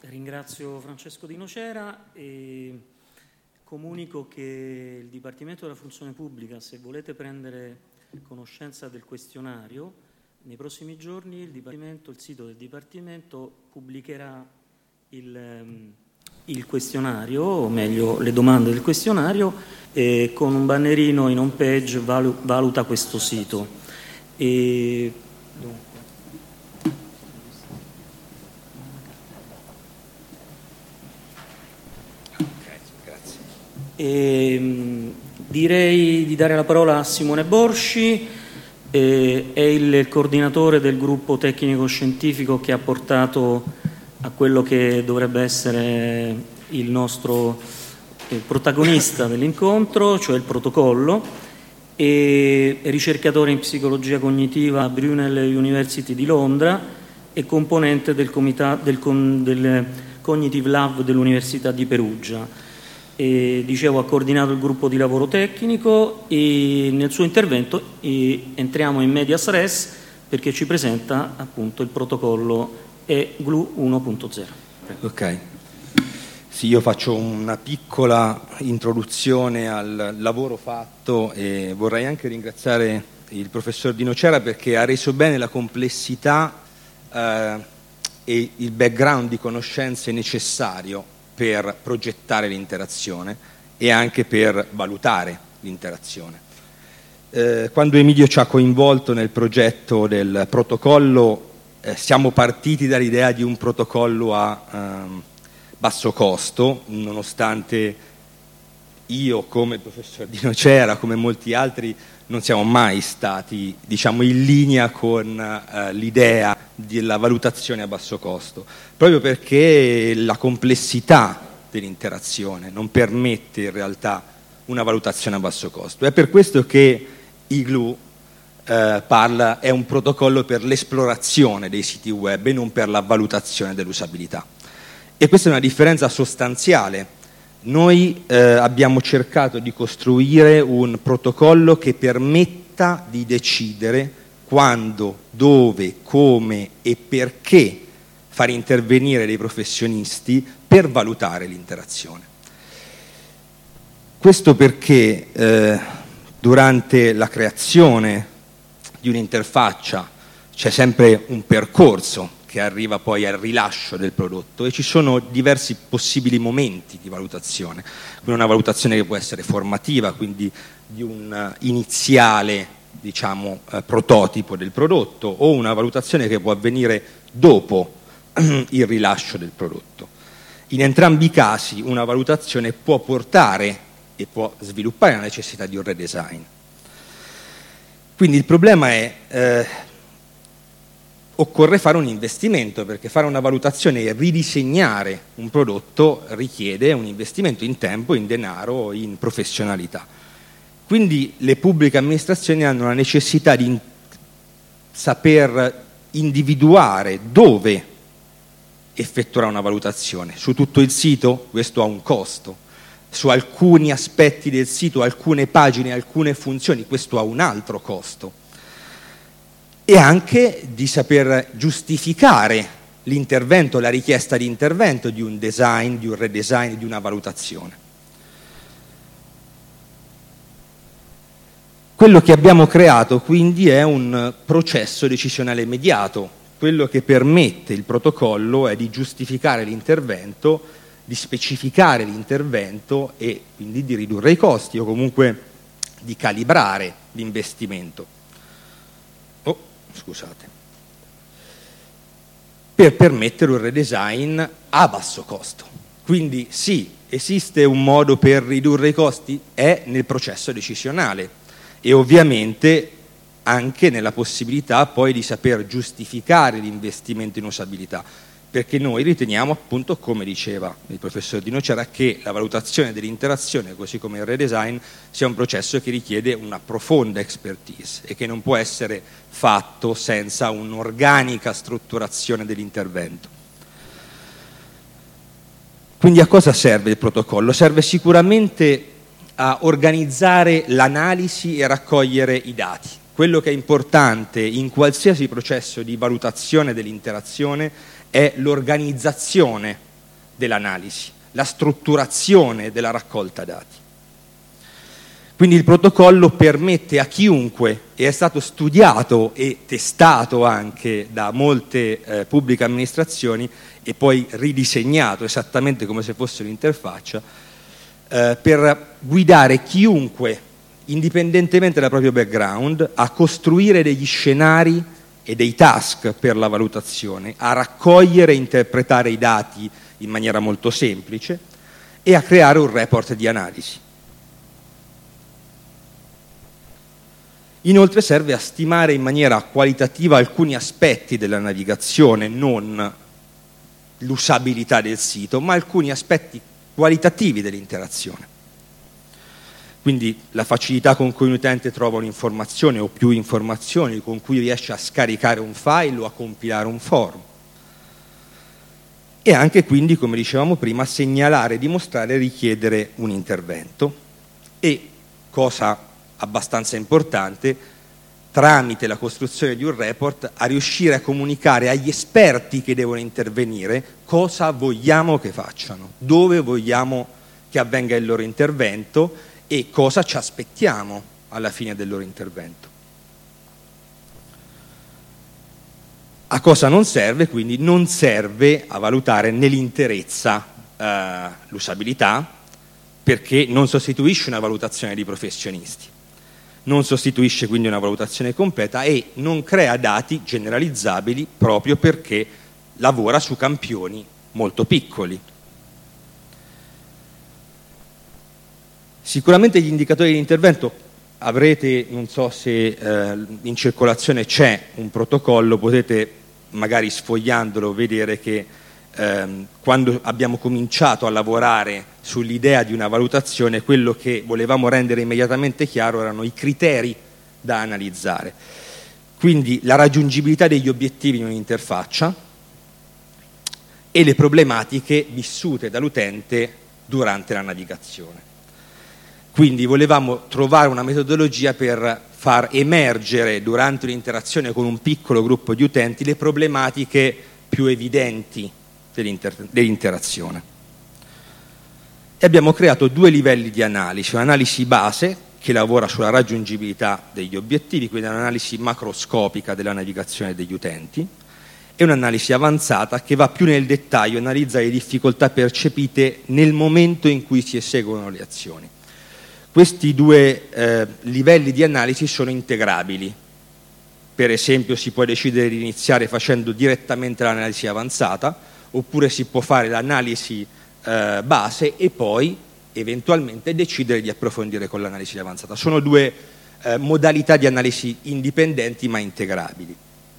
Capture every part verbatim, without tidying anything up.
Ringrazio Francesco Di Nocera e comunico che il Dipartimento della Funzione Pubblica, se volete prendere conoscenza del questionario, nei prossimi giorni il, Dipartimento, il sito del Dipartimento pubblicherà il, il questionario, o meglio le domande del questionario, e con un bannerino in home page valu, valuta questo sito. E, dunque, E, direi di dare la parola a Simone Borsci, eh, è il, il coordinatore del gruppo tecnico-scientifico che ha portato a quello che dovrebbe essere il nostro eh, protagonista dell'incontro, cioè il protocollo, e è ricercatore in psicologia cognitiva a Brunel University di Londra e componente del, comitato, del, del Cognitive Lab dell'Università di Perugia. E, dicevo, ha coordinato il gruppo di lavoro tecnico e nel suo intervento e, entriamo in medias res perché ci presenta appunto il protocollo E G L U uno punto zero. Ok, sì, io faccio una piccola introduzione al lavoro fatto e vorrei anche ringraziare il professor Di Nocera perché ha reso bene la complessità eh, e il background di conoscenze necessario per progettare l'interazione e anche per valutare l'interazione. Eh, quando Emilio ci ha coinvolto nel progetto del protocollo, eh, siamo partiti dall'idea di un protocollo a ehm, basso costo, nonostante io, come il professor Di Nocera, come molti altri, non siamo mai stati, diciamo, in linea con eh, l'idea della valutazione a basso costo, proprio perché la complessità dell'interazione non permette in realtà una valutazione a basso costo. È per questo che I G L U eh, parla, è un protocollo per l'esplorazione dei siti web e non per la valutazione dell'usabilità. E questa è una differenza sostanziale. Noi eh, abbiamo cercato di costruire un protocollo che permetta di decidere quando, dove, come e perché far intervenire dei professionisti per valutare l'interazione. Questo perché eh, durante la creazione di un'interfaccia c'è sempre un percorso che arriva poi al rilascio del prodotto e ci sono diversi possibili momenti di valutazione. Una valutazione che può essere formativa, quindi di un iniziale, diciamo, eh, prototipo del prodotto, o una valutazione che può avvenire dopo il rilascio del prodotto. In entrambi i casi una valutazione può portare e può sviluppare la necessità di un redesign. Quindi il problema è eh, occorre fare un investimento, perché fare una valutazione e ridisegnare un prodotto richiede un investimento in tempo, in denaro, in professionalità. Quindi le pubbliche amministrazioni hanno la necessità di in- saper individuare dove effettuerà una valutazione. Su tutto il sito questo ha un costo, su alcuni aspetti del sito, alcune pagine, alcune funzioni questo ha un altro costo. E anche di saper giustificare l'intervento, la richiesta di intervento di un design, di un redesign, di una valutazione. Quello che abbiamo creato quindi è un processo decisionale immediato. Quello che permette il protocollo è di giustificare l'intervento, di specificare l'intervento e quindi di ridurre i costi o comunque di calibrare l'investimento. Scusate, per permettere un redesign a basso costo. Quindi sì, esiste un modo per ridurre i costi? È nel processo decisionale e ovviamente anche nella possibilità poi di saper giustificare l'investimento in usabilità, perché noi riteniamo, appunto, come diceva il professor Di Nocera, che la valutazione dell'interazione, così come il redesign, sia un processo che richiede una profonda expertise e che non può essere fatto senza un'organica strutturazione dell'intervento. Quindi a cosa serve il protocollo? Serve sicuramente a organizzare l'analisi e raccogliere i dati. Quello che è importante in qualsiasi processo di valutazione dell'interazione è l'organizzazione dell'analisi, la strutturazione della raccolta dati. Quindi il protocollo permette a chiunque, e è stato studiato e testato anche da molte eh, pubbliche amministrazioni e poi ridisegnato esattamente come se fosse un'interfaccia, eh, per guidare chiunque, indipendentemente dal proprio background, a costruire degli scenari e dei task per la valutazione, a raccogliere e interpretare i dati in maniera molto semplice e a creare un report di analisi. Inoltre serve a stimare in maniera qualitativa alcuni aspetti della navigazione, non l'usabilità del sito, ma alcuni aspetti qualitativi dell'interazione. Quindi la facilità con cui un utente trova un'informazione o più informazioni, con cui riesce a scaricare un file o a compilare un form. E anche quindi, come dicevamo prima, segnalare, dimostrare e richiedere un intervento e, cosa abbastanza importante, tramite la costruzione di un report, a riuscire a comunicare agli esperti che devono intervenire cosa vogliamo che facciano, dove vogliamo che avvenga il loro intervento e cosa ci aspettiamo alla fine del loro intervento. A cosa non serve? Quindi non serve a valutare nell'interezza eh, l'usabilità, perché non sostituisce una valutazione di professionisti, non sostituisce quindi una valutazione completa e non crea dati generalizzabili proprio perché lavora su campioni molto piccoli. Sicuramente gli indicatori di intervento avrete, non so se eh, in circolazione c'è un protocollo, potete magari sfogliandolo vedere che ehm, quando abbiamo cominciato a lavorare sull'idea di una valutazione, quello che volevamo rendere immediatamente chiaro erano i criteri da analizzare. Quindi la raggiungibilità degli obiettivi in un'interfaccia e le problematiche vissute dall'utente durante la navigazione. Quindi volevamo trovare una metodologia per far emergere durante un'interazione con un piccolo gruppo di utenti le problematiche più evidenti dell'interazione. E abbiamo creato due livelli di analisi, un'analisi base che lavora sulla raggiungibilità degli obiettivi, quindi un'analisi macroscopica della navigazione degli utenti, e un'analisi avanzata che va più nel dettaglio, analizza le difficoltà percepite nel momento in cui si eseguono le azioni. Questi due eh, livelli di analisi sono integrabili. Per esempio si può decidere di iniziare facendo direttamente l'analisi avanzata, oppure si può fare l'analisi eh, base e poi eventualmente decidere di approfondire con l'analisi avanzata. Sono due eh, modalità di analisi indipendenti ma integrabili.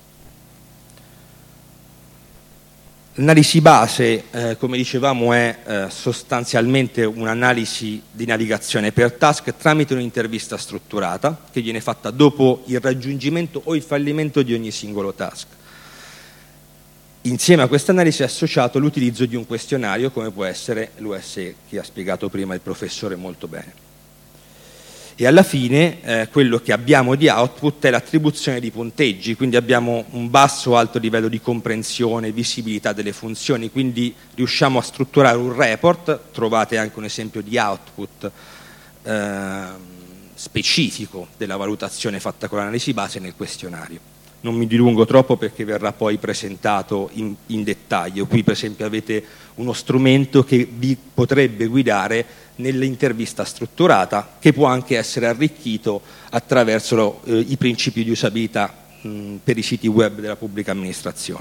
L'analisi base, eh, come dicevamo, è eh, sostanzialmente un'analisi di navigazione per task tramite un'intervista strutturata che viene fatta dopo il raggiungimento o il fallimento di ogni singolo task. Insieme a questa analisi è associato l'utilizzo di un questionario come può essere l'U S E che ha spiegato prima il professore molto bene. E alla fine eh, quello che abbiamo di output è l'attribuzione di punteggi, quindi abbiamo un basso o alto livello di comprensione, visibilità delle funzioni, quindi riusciamo a strutturare un report, trovate anche un esempio di output eh, specifico della valutazione fatta con l'analisi base nel questionario. Non mi dilungo troppo perché verrà poi presentato in, in dettaglio. Qui per esempio avete uno strumento che vi potrebbe guidare nell'intervista strutturata, che può anche essere arricchito attraverso eh, i principi di usabilità mh, per i siti web della pubblica amministrazione.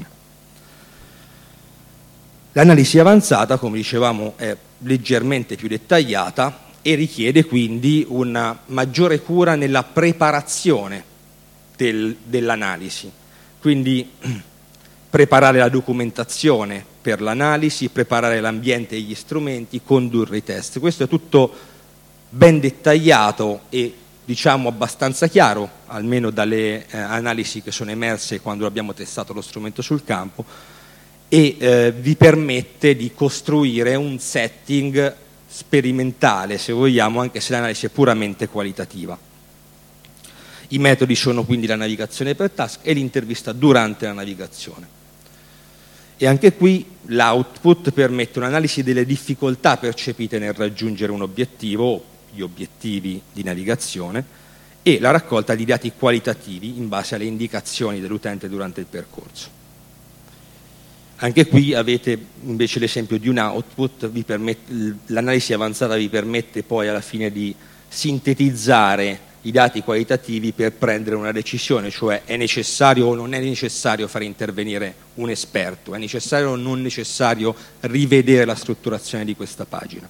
L'analisi avanzata, come dicevamo, è leggermente più dettagliata e richiede quindi una maggiore cura nella preparazione del, dell'analisi, quindi preparare la documentazione per l'analisi, preparare l'ambiente e gli strumenti, condurre i test. Questo è tutto ben dettagliato e diciamo abbastanza chiaro, almeno dalle eh, analisi che sono emerse quando abbiamo testato lo strumento sul campo, e eh, vi permette di costruire un setting sperimentale, se vogliamo, anche se l'analisi è puramente qualitativa. I metodi sono quindi la navigazione per task e l'intervista durante la navigazione. E anche qui L'output permette un'analisi delle difficoltà percepite nel raggiungere un obiettivo o gli obiettivi di navigazione e la raccolta di dati qualitativi in base alle indicazioni dell'utente durante il percorso. Anche qui avete invece l'esempio di un output, l'analisi avanzata vi permette poi alla fine di sintetizzare i dati qualitativi per prendere una decisione, cioè è necessario o non è necessario far intervenire un esperto, è necessario o non necessario rivedere la strutturazione di questa pagina.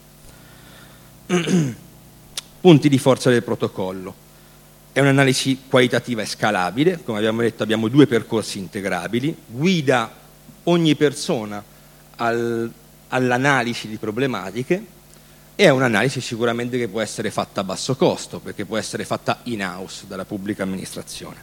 Punti di forza del protocollo. È un'analisi qualitativa e scalabile, come abbiamo detto abbiamo due percorsi integrabili, guida ogni persona al, all'analisi di problematiche. È un'analisi sicuramente che può essere fatta a basso costo, perché può essere fatta in-house dalla pubblica amministrazione.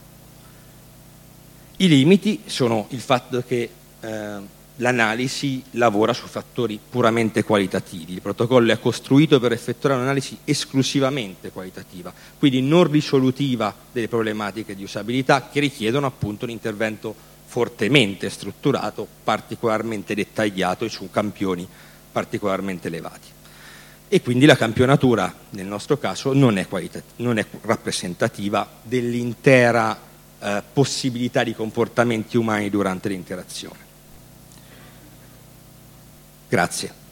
I limiti sono il fatto che eh, l'analisi lavora su fattori puramente qualitativi. Il protocollo è costruito per effettuare un'analisi esclusivamente qualitativa, quindi non risolutiva delle problematiche di usabilità che richiedono appunto un intervento fortemente strutturato, particolarmente dettagliato e su campioni particolarmente elevati. E quindi la campionatura nel nostro caso non è, non è rappresentativa dell'intera eh, possibilità di comportamenti umani durante l'interazione. Grazie.